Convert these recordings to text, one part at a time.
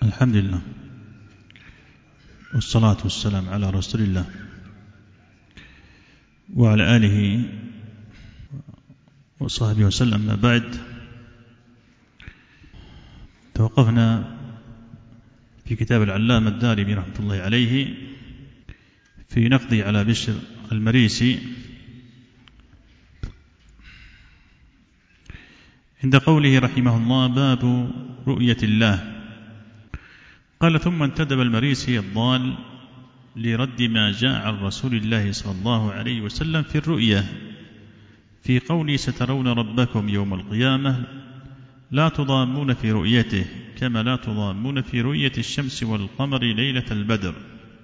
الحمد لله والصلاة والسلام على رسول الله وعلى آله وصحبه وسلم. ما بعد، توقفنا في كتاب العلامة الدارمي رحمة الله عليه في نقضه على بشر المريسي عند قوله رحمه الله: باب رؤية الله. قال: ثم انتدب المريسي الضال لرد ما جاء عن رسول الله صلى الله عليه وسلم في الرؤية في قوله: سترون ربكم يوم القيامة لا تضامون في رؤيته كما لا تضامون في رؤية الشمس والقمر ليلة البدر.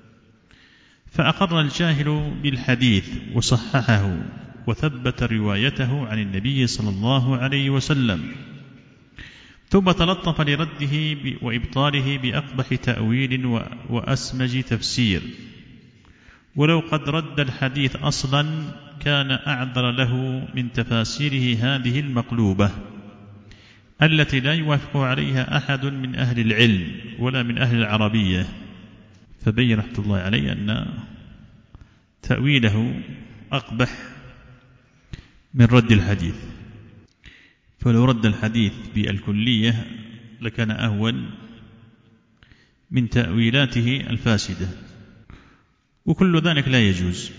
فأقر الجاهل بالحديث وصححه وثبت روايته عن النبي صلى الله عليه وسلم، ثم تلطف لرده وإبطاله بأقبح تأويل وأسمج تفسير، ولو قد رد الحديث أصلا كان أعذر له من تفاسيره هذه المقلوبة التي لا يوافق عليها أحد من أهل العلم ولا من أهل العربية. فبين رحمة الله عليه أن تأويله أقبح من رد الحديث، فلو رد الحديث بالكلية لكان أهون من تأويلاته الفاسدة، وكل ذلك لا يجوز.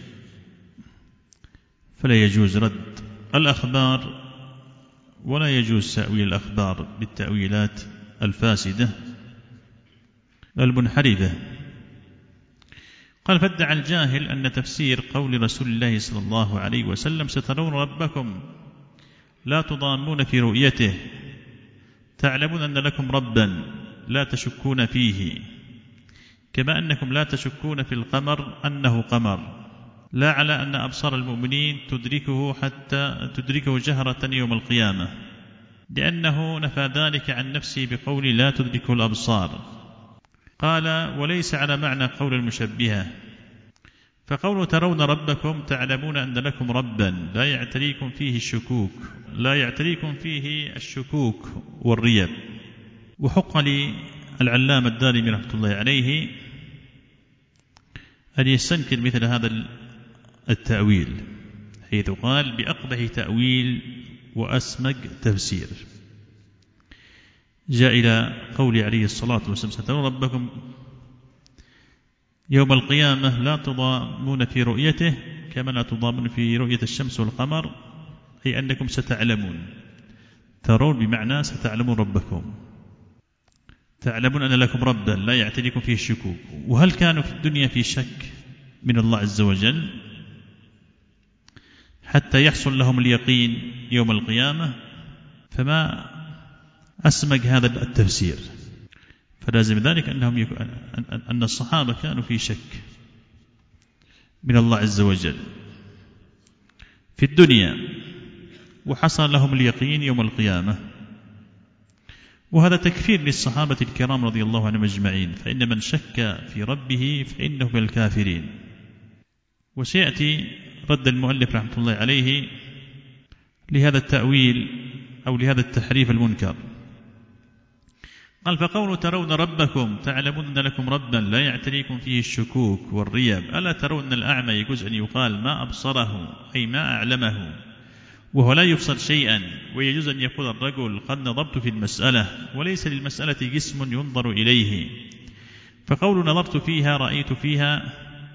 فلا يجوز رد الأخبار ولا يجوز تأويل الأخبار بالتأويلات الفاسدة المنحرفة. قال: فادعى الجاهل أن تفسير قول رسول الله صلى الله عليه وسلم: سترون ربكم لا تضامون في رؤيته، تعلمون أن لكم ربا لا تشكون فيه، كما أنكم لا تشكون في القمر أنه قمر، لا على أن أبصار المؤمنين تدركه حتى تدركه جهرة يوم القيامة، لأنه نفى ذلك عن نفسه بقول لا تدركه الأبصار. قال: وليس على معنى قول المشبهة، فقول ترون ربكم تعلمون أن لكم ربا لا يعتريكم فيه الشكوك والريب. وحق للعلامة الدارمي رحمة الله عليه أن يستنكر مثل هذا التأويل، حيث قال: بأقبح تأويل وأسمج تفسير. جاء إلى قول عليه الصلاة والسلام: سترون ربكم يوم القيامة لا تضامون في رؤيته كما لا تضامون في رؤية الشمس والقمر، أي أنكم ستعلمون. ترون بمعنى ستعلمون ربكم، تعلمون أن لكم ربا لا يعتريكم فيه الشكوك. وهل كانوا في الدنيا في شك من الله عز وجل حتى يحصل لهم اليقين يوم القيامة؟ فما أسمج هذا التفسير. فلازم ذلك أن الصحابة كانوا في شك من الله عز وجل في الدنيا، وحصل لهم اليقين يوم القيامة. وهذا تكفير للصحابة الكرام رضي الله عنهم أجمعين، فإن من شك في ربه فإنه من الكافرين. وسيأتي رد المؤلف رحمة الله عليه لهذا التأويل أو لهذا التحريف المنكر. قال: فقولوا ترون ربكم تعلمون أن لكم ربا لا يعتريكم فيه الشكوك والريب، ألا ترون الأعمى يجوز أن يقال ما أبصره أي ما أعلمه وهو لا يبصر شيئا، ويجوز أن يقول الرجل قد نظرت في المسألة وليس للمسألة جسم ينظر إليه. فقول نظرت فيها رأيت فيها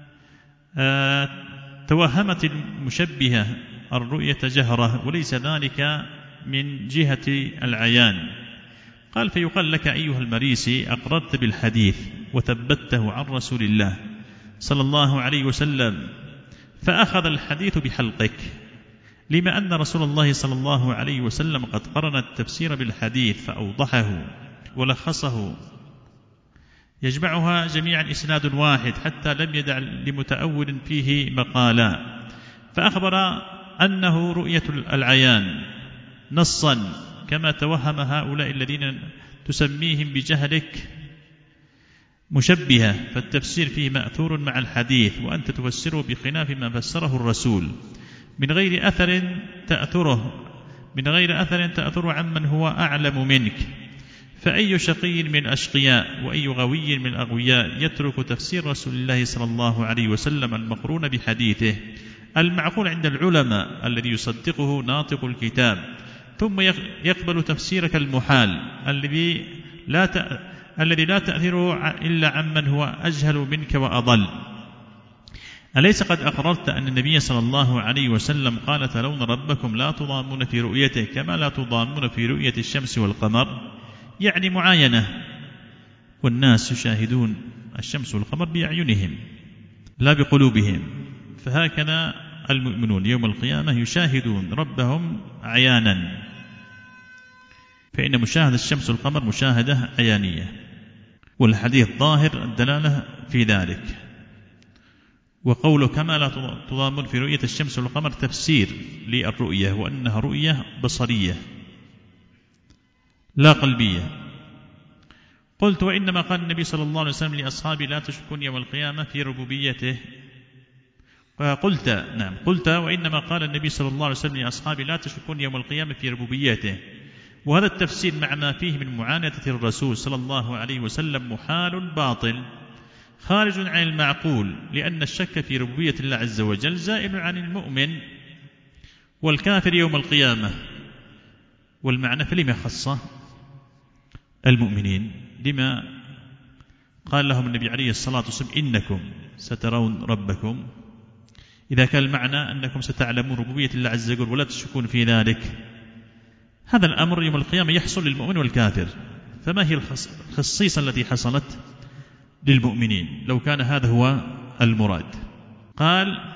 توهمت المشبهة الرؤية جهرة وليس ذلك من جهة العيان. قال: فيقال لك أيها المريسي أقررت بالحديث وثبته عن رسول الله صلى الله عليه وسلم، فأخذ الحديث بحلقك، لما أن رسول الله صلى الله عليه وسلم قد قرن التفسير بالحديث فأوضحه ولخصه، يجمعها جميعا إسناد واحد حتى لم يدع لمتأول فيه مقالا. فأخبر أنه رؤية العيان نصا كما توهم هؤلاء الذين تسميهم بجهلك مشبهة، فالتفسير فيه مأثور مع الحديث، وأنت تفسره بخلاف ما فسره الرسول من غير أثر تأثره عمن هو أعلم منك. فأي شقي من الأشقياء وأي غوي من الأغوياء يترك تفسير رسول الله صلى الله عليه وسلم المقرون بحديثه المعقول عند العلماء الذي يصدقه ناطق الكتاب، ثم يقبل تفسيرك المحال الذي لا تأثيره إلا عمن هو أجهل منك وأضل. أليس قد أقررت أن النبي صلى الله عليه وسلم قال ترون ربكم لا تضامون في رؤيته كما لا تضامون في رؤية الشمس والقمر، يعني معاينة، والناس يشاهدون الشمس والقمر بأعينهم لا بقلوبهم، فهكذا المؤمنون يوم القيامة يشاهدون ربهم عيانا، فإن مشاهدة الشمس والقمر مشاهدة عيانية، والحديث ظاهر الدلالة في ذلك. وقوله كما لا تضامن في رؤية الشمس والقمر تفسير للرؤية، وأنها رؤية بصرية لا قلبية. قلت وإنما قال النبي صلى الله عليه وسلم لأصحابه لا تشكون يوم القيامة في ربوبيته. قلت وإنما قال النبي صلى الله عليه وسلم لأصحابه لا تشكون يوم القيامة في ربوبيته، وهذا التفسير مع ما فيه من معاندة الرسول صلى الله عليه وسلم محال باطل خارج عن المعقول، لأن الشك في ربوبية الله عز وجل زائل عن المؤمن والكافر يوم القيامة. والمعنى فلما خص المؤمنين؟ لما قال لهم النبي عليه الصلاة والسلام إنكم سترون ربكم؟ إذا كان المعنى أنكم ستعلمون ربوبية الله عز وجل ولا تشكون في ذلك، هذا الأمر يوم القيامة يحصل للمؤمن والكافر، فما هي الخصيصة التي حصلت للمؤمنين لو كان هذا هو المراد؟ قال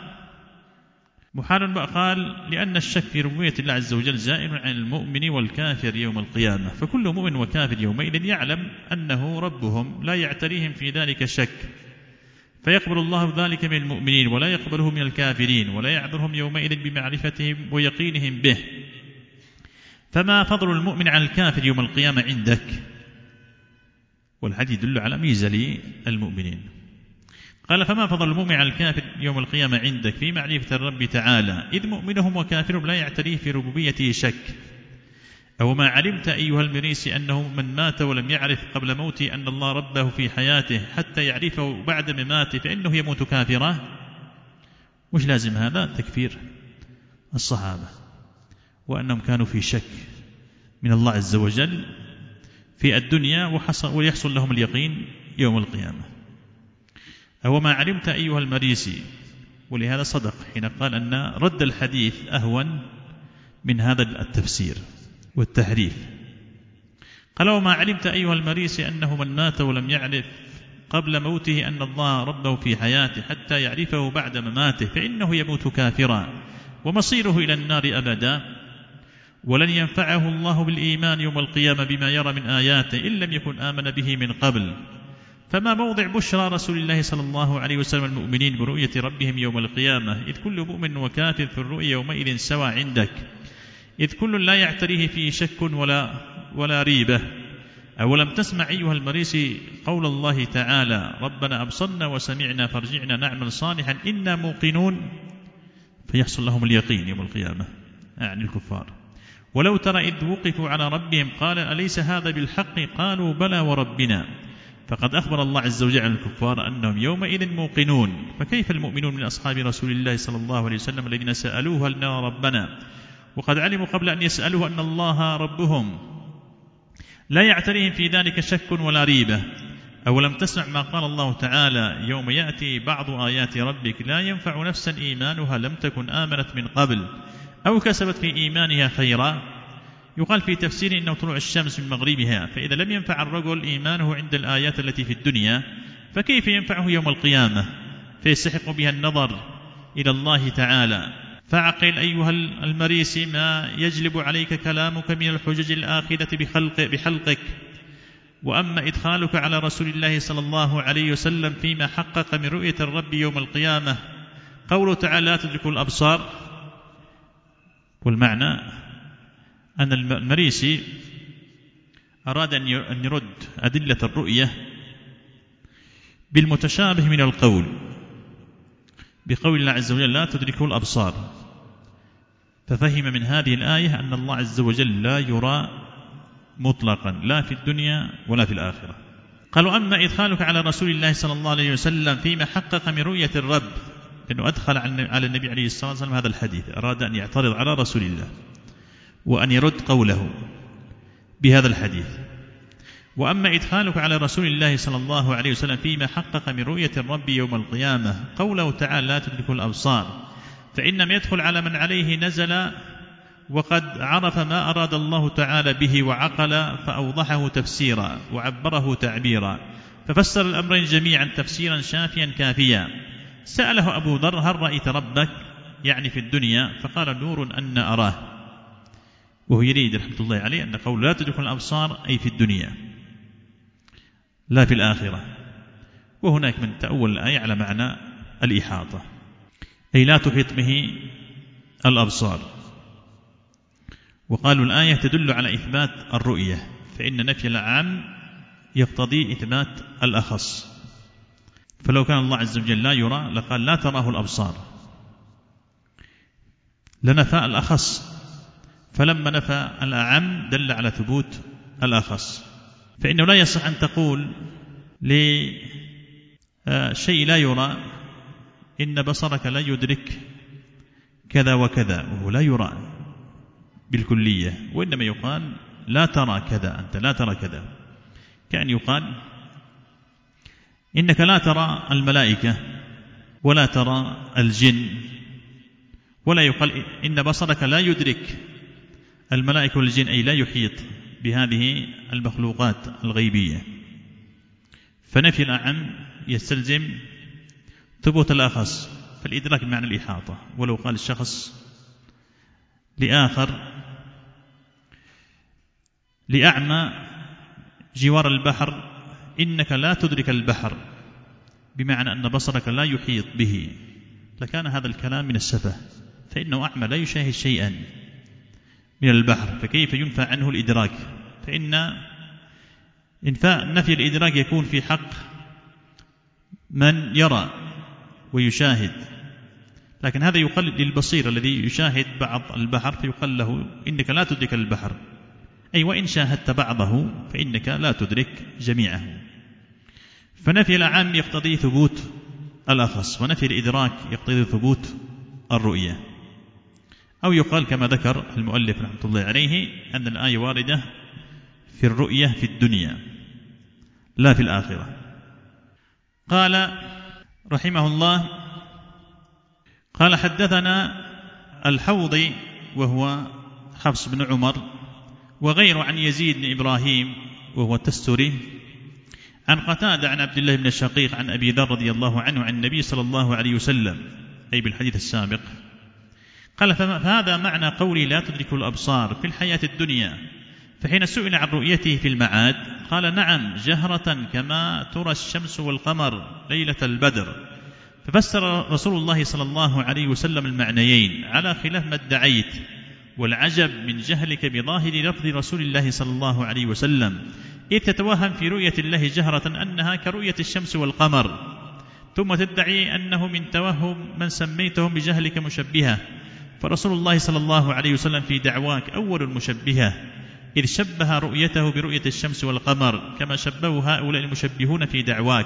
محال قال لأن الشك في ربوبية الله عز وجل زائل عن المؤمن والكافر يوم القيامة، فكل مؤمن وكافر يومئذ يعلم أنه ربهم لا يعتريهم في ذلك شك، فيقبل الله ذلك من المؤمنين ولا يقبله من الكافرين، ولا يعذرهم يومئذ بمعرفتهم ويقينهم به. فما فضل المؤمن عن الكافر يوم القيامة عندك؟ والحديث يدل على ميزة للمؤمنين. قال فما فضل المؤمن على الكافر يوم القيامة عندك في معرفة الرب تعالى، إذ مؤمنهم وكافرهم لا يعتريه في ربوبيته شك. أو ما علمت أيها المريسي أنه من مات ولم يعرف قبل موته أن الله ربه في حياته حتى يعرفه بعد مماته فإنه يموت كافرا. وش لازم هذا؟ تكفير الصحابة، وأنهم كانوا في شك من الله عز وجل في الدنيا ويحصل لهم اليقين يوم القيامة. أو ما علمت أيها المريسي، ولهذا صدق حين قال أن رد الحديث أهون من هذا التفسير والتحريف. قال وما علمت أيها المريسي أنه من مات ولم يعرف قبل موته أن الله ربه في حياته حتى يعرفه بعد مماته فإنه يموت كافرا ومصيره إلى النار أبدا، ولن ينفعه الله بالإيمان يوم القيامة بما يرى من آياته إن لم يكن آمن به من قبل. فما موضع بشرى رسول الله صلى الله عليه وسلم المؤمنين برؤية ربهم يوم القيامة، إذ كل مؤمن وكافر في الرؤية يومئذ سوى عندك، إذ كل لا يعتريه فيه شك ولا ريبة. أولم تسمع أيها المريسي قول الله تعالى ربنا أبصرنا وسمعنا فارجعنا نعمل صالحا إنا موقنون، فيحصل لهم اليقين يوم القيامة يعني الكفار. ولو ترى إذ وقفوا على ربهم قال أليس هذا بالحق قالوا بلى وربنا، فقد أخبر الله عز وجل عن الكفار أنهم يومئذ موقنون. فكيف المؤمنون من أصحاب رسول الله صلى الله عليه وسلم الذين سألوه هل نرى ربنا وقد علموا قبل أن يسألوه أن الله ربهم، لا يعتريهم في ذلك شك ولا ريبة. أولم تسمع ما قال الله تعالى يوم يأتي بعض آيات ربك لا ينفع نفسا إيمانها لم تكن آمنت من قبل أو كسبت في إيمانها خيرا. يقال في تفسير إنه طلوع الشمس من مغربها، فإذا لم ينفع الرجل إيمانه عند الآيات التي في الدنيا فكيف ينفعه يوم القيامة فيستحق بها النظر إلى الله تعالى. فعقل أيها المريسي ما يجلب عليك كلامك من الحجج الآخرة بخلقك. وأما إدخالك على رسول الله صلى الله عليه وسلم فيما حقق من رؤية الرب يوم القيامة قوله تعالى لا تدرك الأبصار، والمعنى أن المريسي أراد أن يرد أدلة الرؤية بالمتشابه من القول بقول الله عز وجل لا تدركه الأبصار، ففهم من هذه الآية أن الله عز وجل لا يرى مطلقا لا في الدنيا ولا في الآخرة. قالوا أما إدخالك على رسول الله صلى الله عليه وسلم فيما حقق من رؤية الرب، أنه أدخل على النبي عليه الصلاة والسلام هذا الحديث، أراد أن يعترض على رسول الله وأن يرد قوله بهذا الحديث. وأما إدخالك على رسول الله صلى الله عليه وسلم فيما حقق من رؤية الرب يوم القيامة قوله تعالى لا تدرك الأبصار، فإنما يدخل على من عليه نزل وقد عرف ما أراد الله تعالى به وعقل فأوضحه تفسيرا وعبره تعبيرا، ففسر الأمرين جميعا تفسيرا شافيا كافيا. سأله أبو ذر هل رأيت ربك يعني في الدنيا؟ فقال نور أن أراه، وهو يريد رحمة الله عليه أن قول لا تدرك الأبصار أي في الدنيا لا في الآخرة. وهناك من تأول الآية على معنى الإحاطة، أي لا تحيط به الأبصار. وقالوا الآية تدل على إثبات الرؤية، فإن نفي الأعم يقتضي إثبات الأخص، فلو كان الله عز وجل لا يرى لقال لا تراه الأبصار، لنفى الأخص، فلما نفى الأعم دل على ثبوت الأخص. فإنه لا يصح أن تقول لشيء لا يرى إن بصرك لا يدرك كذا وكذا، وهو لا يرى بالكلية، وإنما يقال لا ترى كذا، أنت لا ترى كذا، كأن يقال إنك لا ترى الملائكة ولا ترى الجن، ولا يقال إن بصرك لا يدرك الملائكة والجن، أي لا يحيط بهذه المخلوقات الغيبية. فنفي الأعم يستلزم ثبوت الأخص، فالإدراك بمعنى الإحاطة. ولو قال الشخص لآخر لأعمى جوار البحر إنك لا تدرك البحر، بمعنى أن بصرك لا يحيط به، لكان هذا الكلام من السفه، فإنه أعمى لا يشاهد شيئا من البحر، فكيف ينفى عنه الإدراك؟ فإن نفي الإدراك يكون في حق من يرى ويشاهد، لكن هذا يقال للبصير الذي يشاهد بعض البحر، فيقال له إنك لا تدرك البحر، أي وإن شاهدت بعضه فإنك لا تدرك جميعه. فنفي الأعم يقتضي ثبوت الأخص، ونفي الإدراك يقتضي ثبوت الرؤية. أو يقال كما ذكر المؤلف رحمة الله عليه أن الآية واردة في الرؤية في الدنيا لا في الآخرة. قال رحمه الله قال حدثنا الحوضي وهو حفص بن عمر وغير عن يزيد بن إبراهيم وهو التستري عن قتادة عن عبد الله بن الشقيق عن أبي ذر رضي الله عنه عن النبي صلى الله عليه وسلم، أي بالحديث السابق. قال فهذا معنى قولي لا تدرك الأبصار في الحياة الدنيا. فحين سئل عن رؤيته في المعاد قال نعم جهرة كما ترى الشمس والقمر ليلة البدر. ففسر رسول الله صلى الله عليه وسلم المعنيين على خلاف ما ادعيت، والعجب من جهلك بظاهر لفظ رسول الله صلى الله عليه وسلم، إذ تتوهم في رؤية الله جهرة أنها كرؤية الشمس والقمر، ثم تدعي أنه من توهم من سميتهم بجهلك مشبهة. فرسول الله صلى الله عليه وسلم في دعواك أول المشبهة، إذ شبه رؤيته برؤية الشمس والقمر كما شبهوا هؤلاء المشبهون في دعواك.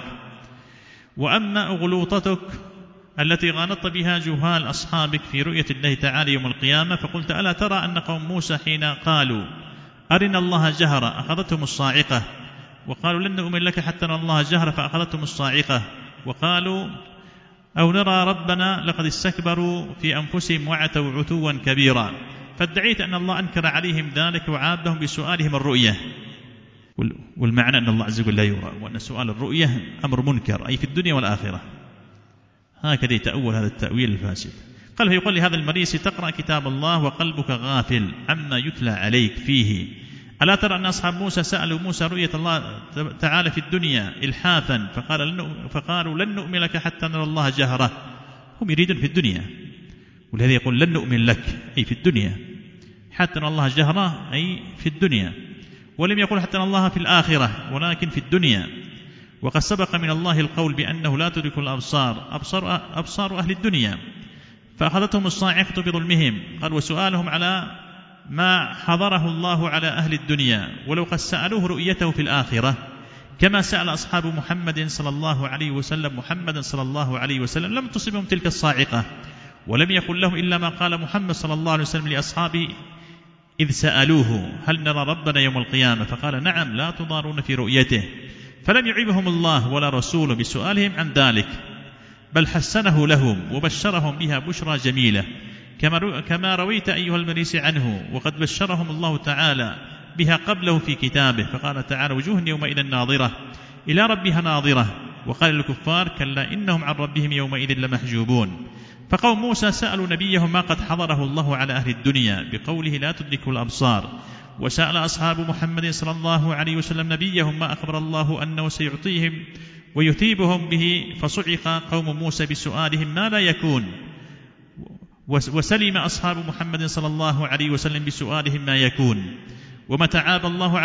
وأما أغلوطتك التي غالطت بها جهال أصحابك في رؤية الله تعالى يوم القيامة، فقلت ألا ترى أن قوم موسى حين قالوا أرنا الله جهرة أخذتهم الصاعقة، وقالوا لن نؤمن لك حتى نرى الله جهرة فأخذتهم الصاعقة، وقالوا أو نرى ربنا لقد استكبروا في أنفسهم وعتوا عتوا كبيرا. فادعيت أن الله أنكر عليهم ذلك وعابهم بسؤالهم الرؤية، والمعنى أن الله عز وجل لا يرى، وأن سؤال الرؤية أمر منكر أي في الدنيا والآخرة. هكذا يتأول هذا التأويل الفاسد. قال فيقول لهذا المريسي تقرأ كتاب الله وقلبك غافل عما يتلى عليك فيه. ألا ترى أن أصحاب موسى سألوا موسى رؤية الله تعالى في الدنيا إلحافا فقالوا لن نؤمن لك حتى نرى الله جهرة. هم يريدون في الدنيا، ولهذا يقول لن نؤمن لك أي في الدنيا، حتى نرى الله جهرة أي في الدنيا، ولم يقول حتى نرى الله في الآخرة ولكن في الدنيا. وقد سبق من الله القول بأنه لا تدرك الأبصار أبصار أهل الدنيا، فأخذتهم الصاعقة بظلمهم. قال وسؤالهم على ما حضره الله على أهل الدنيا، ولو قد سألوه رؤيته في الآخرة كما سأل أصحاب محمد صلى الله عليه وسلم محمدا صلى الله عليه وسلم لم تصبهم تلك الصاعقة، ولم يقل لهم إلا ما قال محمد صلى الله عليه وسلم لأصحابه إذ سألوه هل نرى ربنا يوم القيامة فقال نعم لا تضارون في رؤيته، فلم يعيبهم الله ولا رسوله بسؤالهم عن ذلك، بل حسنه لهم وبشرهم بها بشرى جميلة كما رويت أيها المريسي عنه، وقد بشرهم الله تعالى بها قبله في كتابه، فقال تعالى وجوه يومئذ ناظرة إلى ربها ناظرة، وقال الكفار كلا إنهم عن ربهم يومئذ لمحجوبون. فقوم موسى سألوا نبيهم ما قد حضره الله على أهل الدنيا بقوله لا تدركه الأبصار، وسأل أصحاب محمد صلى الله عليه وسلم نبيهم ما أخبر الله أنه سيعطيهم ويثيبهم به، فصعق قوم موسى بسؤالهم ما لا يكون، وسلم أصحاب محمد صلى الله عليه وسلم بسؤالهم ما يكون. ومتى عاب الله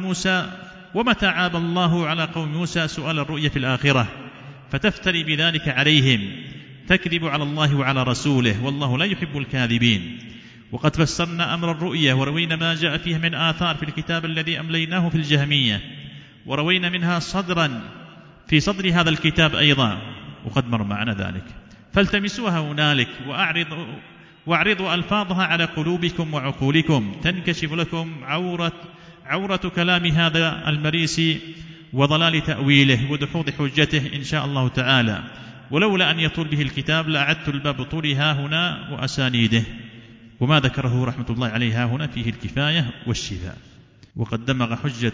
على قوم موسى سؤال الرؤية في الآخرة فتفتري بذلك عليهم، تكذب على الله وعلى رسوله، والله لا يحب الكاذبين. وقد فسرنا أمر الرؤية وروينا ما جاء فيها من آثار في الكتاب الذي أمليناه في الجهمية، وروينا منها صدرا في صدر هذا الكتاب أيضا، وقد مر معنا ذلك، فالتمسوها هنالك واعرضوا ألفاظها على قلوبكم وعقولكم تنكشف لكم عورة كلام هذا المريسي وضلال تأويله ودحوض حجته إن شاء الله تعالى، ولولا أن يطول به الكتاب لأعدت الباب طولها هنا وأسانيده، وما ذكره رحمة الله عليها هنا فيه الكفاية والشفاء. وقد دمغ حجة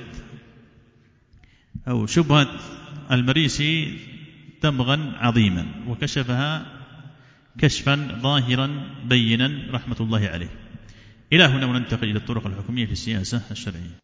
أو شبهة المريسي دمغا عظيما وكشفها كشفا ظاهرا بينا رحمة الله عليه. إلى هنا وننتقل إلى الطرق الحكمية في السياسة الشرعية.